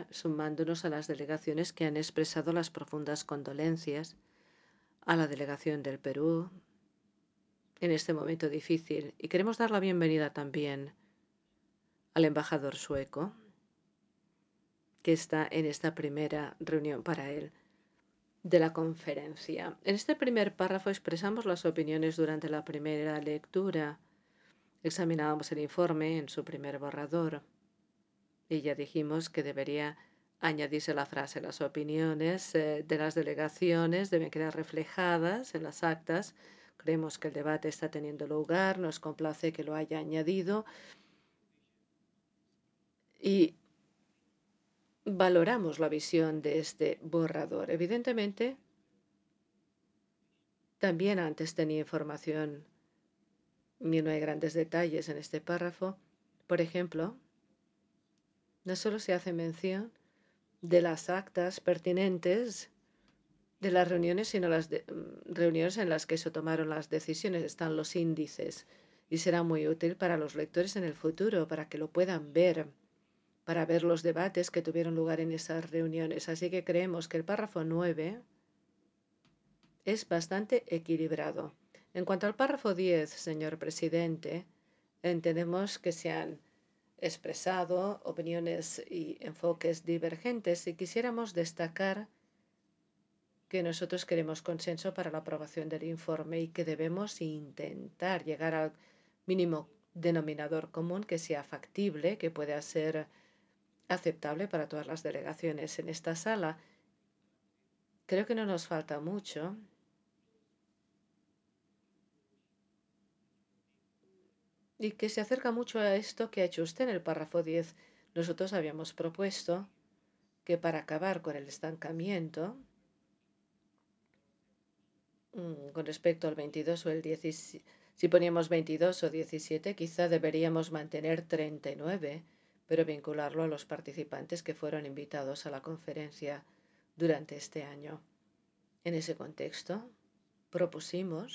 sumándonos a las delegaciones que han expresado las profundas condolencias a la delegación del Perú en este momento difícil. Y queremos dar la bienvenida también al embajador sueco, que está en esta primera reunión para él de la conferencia. En este primer párrafo expresamos las opiniones durante la primera lectura. Examinábamos el informe en su primer borrador y ya dijimos que debería añadirse la frase: las opiniones de las delegaciones deben quedar reflejadas en las actas. Creemos que el debate está teniendo lugar, nos complace que lo haya añadido y valoramos la visión de este borrador. Evidentemente, también antes tenía información y no hay grandes detalles en este párrafo. Por ejemplo, no solo se hace mención de las actas pertinentes de las reuniones, sino las reuniones en las que se tomaron las decisiones. Están los índices y será muy útil para los lectores en el futuro, para que lo puedan ver, para ver los debates que tuvieron lugar en esas reuniones. Así que creemos que el párrafo 9 es bastante equilibrado. En cuanto al párrafo 10, señor presidente, entendemos que se han expresado opiniones y enfoques divergentes y quisiéramos destacar que nosotros queremos consenso para la aprobación del informe y que debemos intentar llegar al mínimo denominador común que sea factible, que pueda ser aceptable para todas las delegaciones en esta sala. Creo que no nos falta mucho. Y que se acerca mucho a esto que ha hecho usted en el párrafo 10. Nosotros habíamos propuesto que para acabar con el estancamiento, con respecto al 22 o el 17, si poníamos 22 o 17, quizá deberíamos mantener 39, pero vincularlo a los participantes que fueron invitados a la conferencia durante este año. En ese contexto, propusimos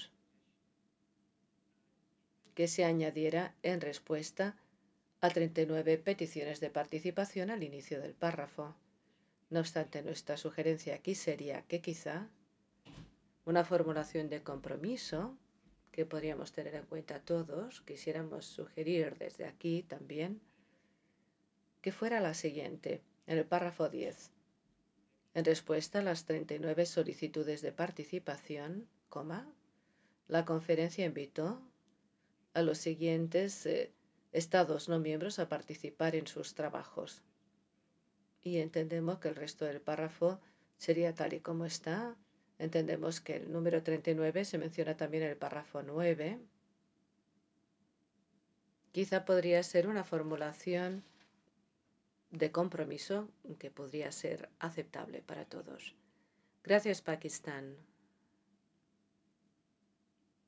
que se añadiera en respuesta a 39 peticiones de participación al inicio del párrafo. No obstante, nuestra sugerencia aquí sería que quizá una formulación de compromiso que podríamos tener en cuenta todos, quisiéramos sugerir desde aquí también, que fuera la siguiente, en el párrafo 10. En respuesta a las 39 solicitudes de participación, la conferencia invitó a los siguientes estados no miembros a participar en sus trabajos. Y entendemos que el resto del párrafo sería tal y como está. Entendemos que el número 39 se menciona también en el párrafo 9. Quizá podría ser una formulación de compromiso que podría ser aceptable para todos. Gracias, Pakistán.